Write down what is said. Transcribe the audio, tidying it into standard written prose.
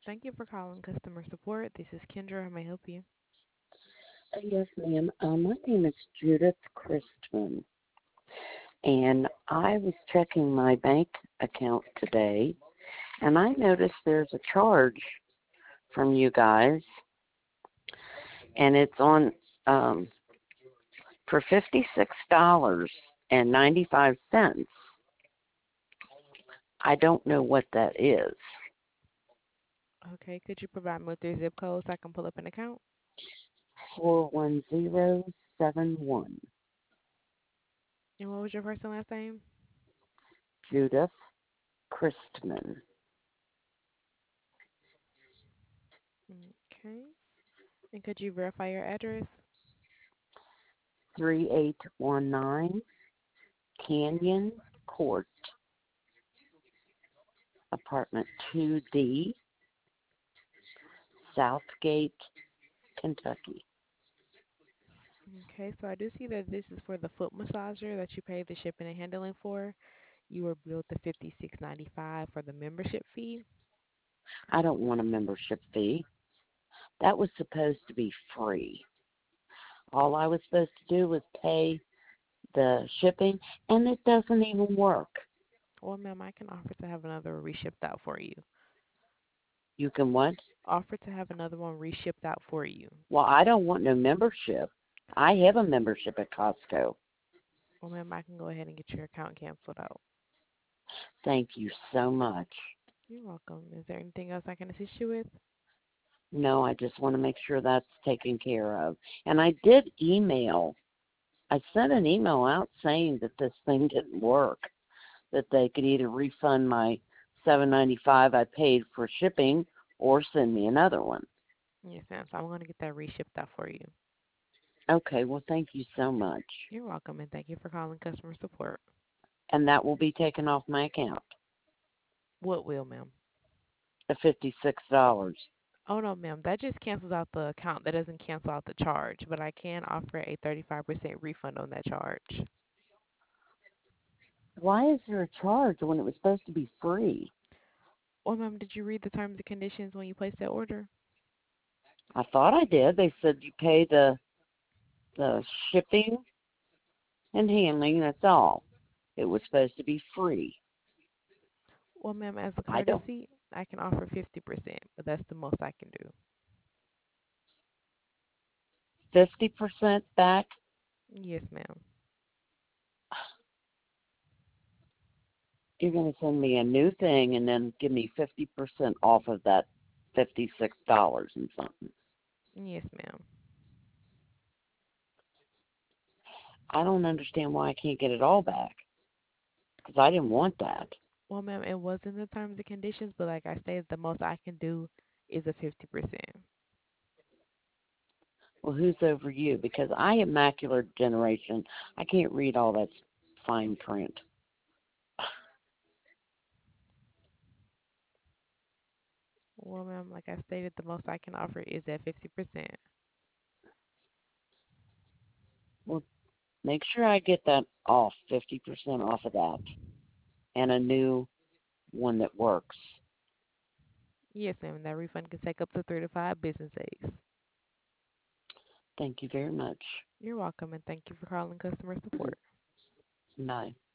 Thank you for calling customer support. This is Kendra. How may I help you? Yes, ma'am. My name is Judith Christman, and I was checking my bank account today, and I noticed there's a charge from you guys, and it's on for $56.95. I don't know what that is. Okay, could you provide me with your zip code so I can pull up an account? 41071. And what was your first and last name? Judith Christman. Okay. And could you verify your address? 3819 Canyon Court, apartment 2D, Southgate, Kentucky. Okay, so I do see that this is for the foot massager that you paid the shipping and handling for. You were billed the $56.95 for the membership fee. I don't want a membership fee. That was supposed to be free. All I was supposed to do was pay the shipping, and it doesn't even work. Well, ma'am, I can offer to have another reshipped out for you. You can what? Offer to have another one reshipped out for you. Well, I don't want no membership. I have a membership at Costco. Well, ma'am, I can go ahead and get your account canceled out. Thank you so much. You're welcome. Is there anything else I can assist you with? No, I just want to make sure that's taken care of. And I did email. I sent an email out saying that this thing didn't work, that they could either refund my $7.95 I paid for shipping or send me another one. Yes, ma'am. So I'm going to get that reshipped out for you. Okay, well, thank you so much. You're welcome, and thank you for calling customer support. And that will be taken off my account, What will, ma'am? the $56. Oh, no, ma'am. That just cancels out the account. That doesn't cancel out the charge, but I can offer a 35% refund on that charge. Why is there a charge when it was supposed to be free? Well, ma'am, did you read the terms and conditions when you placed that order? I thought I did. They said you pay the shipping and handling, that's all. It was supposed to be free. Well, ma'am, as a I don't. courtesy, I can offer 50%, but that's the most I can do. 50% back? Yes, ma'am. You're going to send me a new thing and then give me 50% off of that $56 and something. Yes, ma'am. I don't understand why I can't get it all back because I didn't want that. Well, ma'am, it was in the terms and conditions, but like I stated, the most I can do is a 50%. Well, who's over you? Because I am macular degeneration. I can't read all that fine print. Well, ma'am, like I stated, the most I can offer is at 50%. Well, make sure I get that off, 50% off of that, and a new one that works. Yes, ma'am, and that refund can take up to 3 to 5 business days. Thank you very much. You're welcome, and thank you for calling customer support. Bye.